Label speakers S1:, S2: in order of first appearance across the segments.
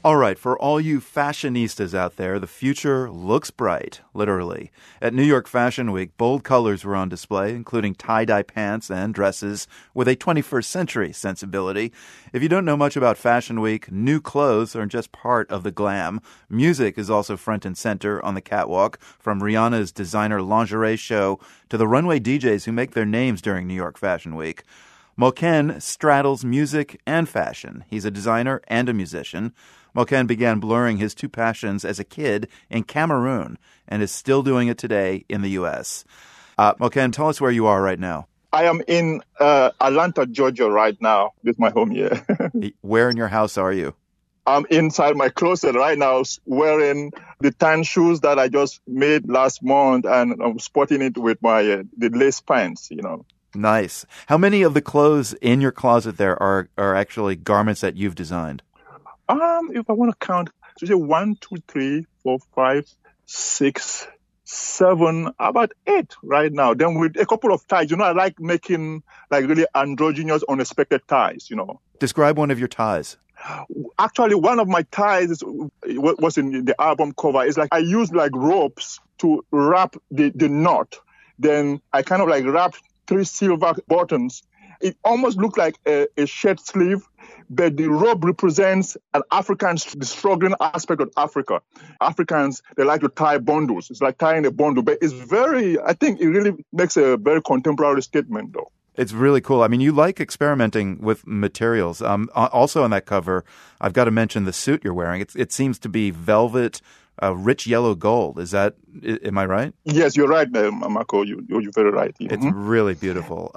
S1: All right, for all you fashionistas out there, the future looks bright, literally. At New York Fashion Week, bold colors were on display, including tie-dye pants and dresses with a 21st century sensibility. If you don't know much about Fashion Week, new clothes are just part of the glam. Music is also front and center on the catwalk, from Rihanna's designer lingerie show to the runway DJs who make their names during New York Fashion Week. Moken straddles music and fashion. He's a designer and a musician. Moken began blurring his two passions as a kid in Cameroon and is still doing it today in the U.S. Moken, tell us where you are right now.
S2: I am in Atlanta, Georgia right now. This is my home here.
S1: Where in your house are you?
S2: I'm inside my closet right now wearing the tan shoes that I just made last month, and I'm sporting it with my the lace pants,
S1: Nice. How many of the clothes in your closet there are actually garments that you've designed?
S2: If I want to count, so say 1, 2, 3, 4, 5, 6, 7, about 8 right now. Then with a couple of ties, I like making like really androgynous, unexpected ties,
S1: Describe one of your ties.
S2: Actually, one of my ties was in the album cover. It's like I used like ropes to wrap the knot. Then I kind of like wrapped 3 silver buttons. It almost looked like a shirt sleeve, but the rope represents an the struggling aspect of Africa. Africans, they like to tie bundles. It's like tying a bundle, but I think it really makes a very contemporary statement, though.
S1: It's really cool. I mean, you like experimenting with materials. Also on that cover, I've got to mention the suit you're wearing. It seems to be velvet, rich yellow gold. Am I right?
S2: Yes, you're right, Marco. You're very right.
S1: It's really beautiful.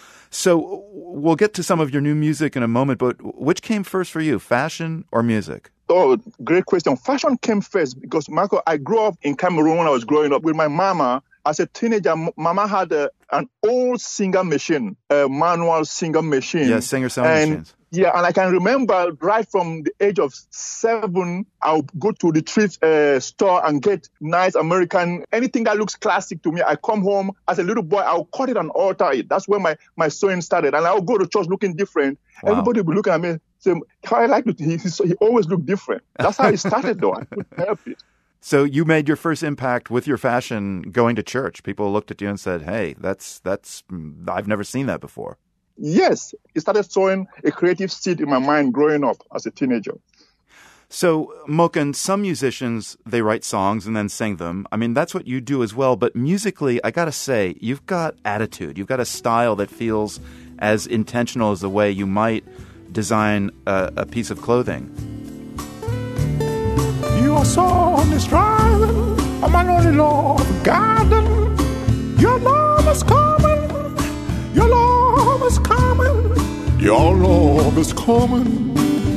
S1: So we'll get to some of your new music in a moment, but which came first for you, fashion or music?
S2: Oh, great question. Fashion came first because, Marco, I grew up in Cameroon when I was growing up with my mama. As a teenager, Mama had an old singer machine, a manual singer machine.
S1: Yeah, singer-sewing machines.
S2: Yeah, and I can remember right from the age of 7, I'll go to the thrift store and get nice American, anything that looks classic to me. I come home as a little boy, I'll cut it and alter it. That's where my sewing started. And I'll go to church looking different. Wow. Everybody will look at me and say, how I like it. He always looked different. That's how it started, though. I couldn't help it.
S1: So you made your first impact with your fashion going to church. People looked at you and said, hey, that's I've never seen that before.
S2: Yes, it started sowing a creative seed in my mind growing up as a teenager.
S1: So, Moken, some musicians, they write songs and then sing them. I mean, that's what you do as well. But musically, I got to say, you've got attitude. You've got a style that feels as intentional as the way you might design a piece of clothing.
S3: You are so striving, oh my lonely Lord garden. Your love is coming, your love is coming, your love is coming.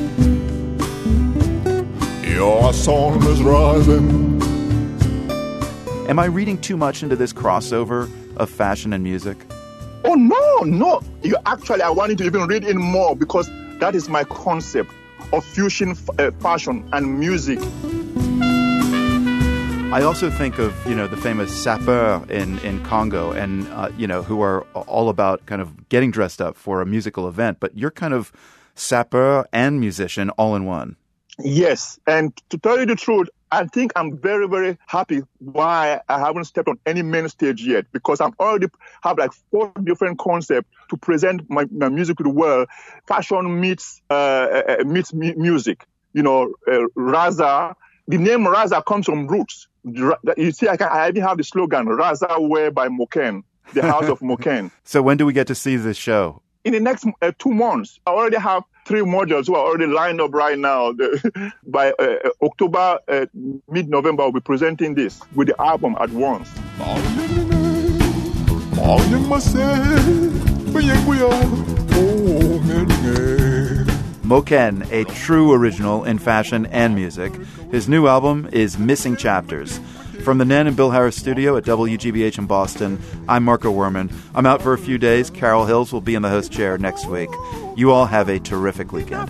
S3: Your sun is rising.
S1: Am I reading too much into this crossover of fashion and music?
S2: Oh, no. I wanted to even read in more because that is my concept of fusion fashion and music.
S1: I also think of, the famous sapeurs in Congo and, who are all about kind of getting dressed up for a musical event. But you're kind of sapeur and musician all in one.
S2: Yes. And to tell you the truth, I think I'm very, very happy why I haven't stepped on any main stage yet, because I'm already have like 4 different concepts to present my music to the world. Fashion meets music. Raza. The name Raza comes from roots. You see, I even have the slogan, Raza Wear by Moken, the house of Moken.
S1: So when do we get to see this show?
S2: In the next 2 months. I already have 3 modules who are already lined up right now. By October, mid-November, I'll be presenting this with the album at once.
S1: Moken, a true original in fashion and music. His new album is Missing Chapters. From the Nan and Bill Harris studio at WGBH in Boston, I'm Marco Werman. I'm out for a few days. Carol Hills will be in the host chair next week. You all have a terrific weekend.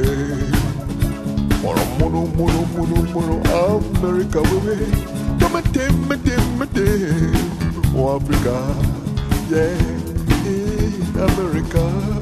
S3: America, Oh, Africa, yeah, in America.